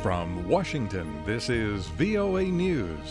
From Washington, this is VOA News.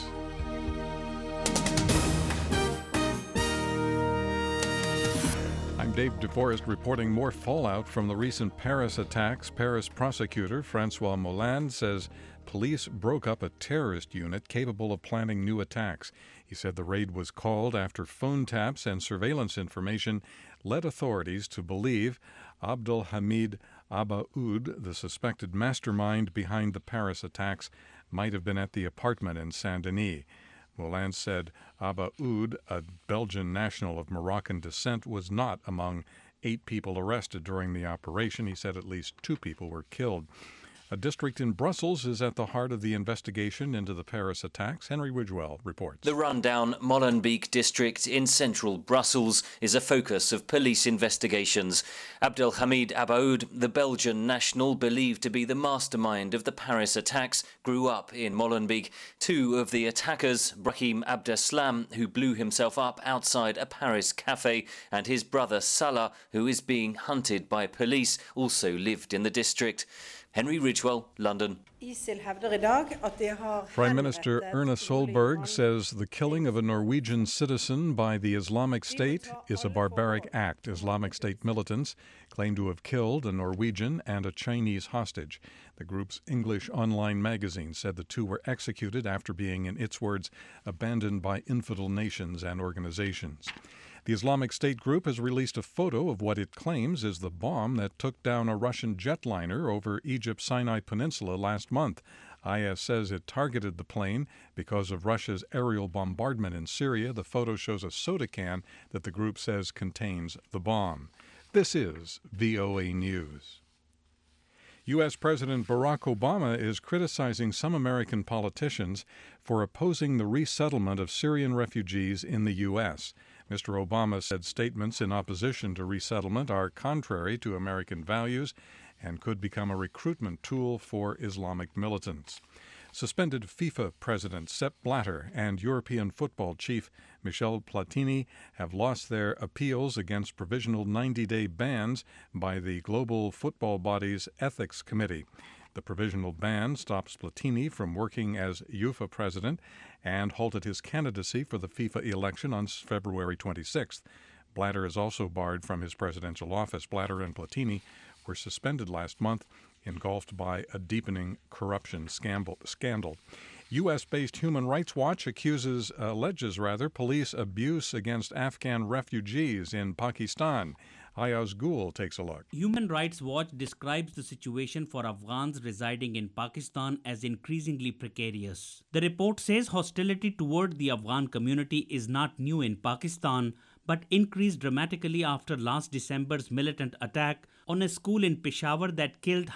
I'm Dave DeForest reporting more fallout from the recent Paris attacks. Paris prosecutor Francois Molins says police broke up a terrorist unit capable of planning new attacks. He said the raid was called after phone taps and surveillance information led authorities to believe Abdelhamid Abaoud, the suspected mastermind behind the Paris attacks, might have been at the apartment in Saint-Denis. Molins said Abaoud, a Belgian national of Moroccan descent, was not among 8 people arrested during the operation. He said at least 2 people were killed. A district in Brussels is at the heart of the investigation into the Paris attacks. Henry Ridgwell reports. The rundown Molenbeek district in central Brussels is a focus of police investigations. Abdelhamid Abaoud, the Belgian national believed to be the mastermind of the Paris attacks, grew up in Molenbeek. 2 of the attackers, Brahim Abdeslam, who blew himself up outside a Paris cafe, and his brother Salah, who is being hunted by police, also lived in the district. Henry Ridgwell, London. Prime Minister Erna Solberg says the killing of a Norwegian citizen by the Islamic State is a barbaric act. Islamic State militants claim to have killed a Norwegian and a Chinese hostage. The group's English online magazine said the 2 were executed after being, in its words, abandoned by infidel nations and organizations. The Islamic State group has released a photo of what it claims is the bomb that took down a Russian jetliner over Egypt's Sinai Peninsula last month. IS says it targeted the plane because of Russia's aerial bombardment in Syria. The photo shows a soda can that the group says contains the bomb. This is VOA News. U.S. President Barack Obama is criticizing some American politicians for opposing the resettlement of Syrian refugees in the U.S. Mr. Obama said statements in opposition to resettlement are contrary to American values and could become a recruitment tool for Islamic militants. Suspended FIFA President Sepp Blatter and European football chief Michel Platini have lost their appeals against provisional 90-day bans by the global football body's Ethics Committee. The provisional ban stops Platini from working as UEFA president and halted his candidacy for the FIFA election on February 26th. Blatter is also barred from his presidential office. Blatter and Platini were suspended last month, engulfed by a deepening corruption scandal. U.S.-based Human Rights Watch alleges police abuse against Afghan refugees in Pakistan. Ayaz Gul takes a look. Human Rights Watch describes the situation for Afghans residing in Pakistan as increasingly precarious. The report says hostility toward the Afghan community is not new in Pakistan, but increased dramatically after last December's militant attack on a school in Peshawar that killed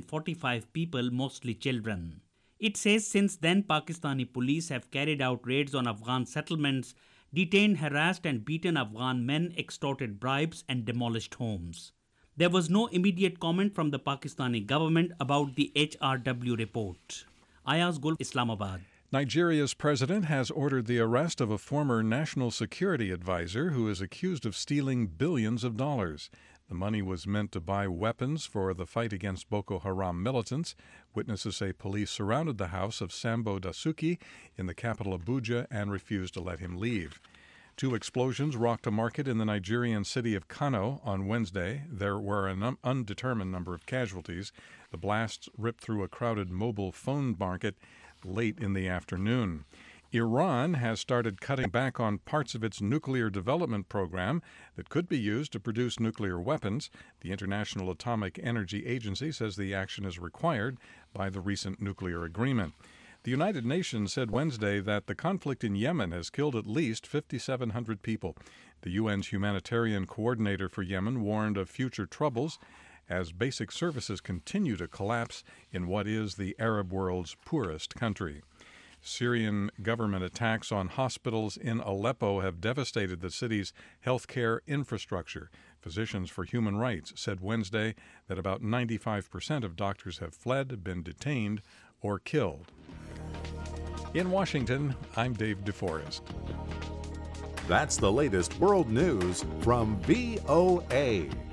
145 people, mostly children. It says since then Pakistani police have carried out raids on Afghan settlements, detained, harassed and beaten Afghan men, extorted bribes and demolished homes. There was no immediate comment from the Pakistani government about the HRW report. Ayaz Gul, Islamabad. Nigeria's president has ordered the arrest of a former national security advisor who is accused of stealing billions of dollars. The money was meant to buy weapons for the fight against Boko Haram militants. Witnesses say police surrounded the house of Sambo Dasuki in the capital Abuja and refused to let him leave. 2 explosions rocked a market in the Nigerian city of Kano on Wednesday. There were an undetermined number of casualties. The blasts ripped through a crowded mobile phone market late in the afternoon. Iran has started cutting back on parts of its nuclear development program that could be used to produce nuclear weapons. The International Atomic Energy Agency says the action is required by the recent nuclear agreement. The United Nations said Wednesday that the conflict in Yemen has killed at least 5,700 people. The UN's humanitarian coordinator for Yemen warned of future troubles as basic services continue to collapse in what is the Arab world's poorest country. Syrian government attacks on hospitals in Aleppo have devastated the city's healthcare infrastructure. Physicians for Human Rights said Wednesday that about 95% of doctors have fled, been detained, or killed. In Washington, I'm Dave DeForest. That's the latest world news from VOA.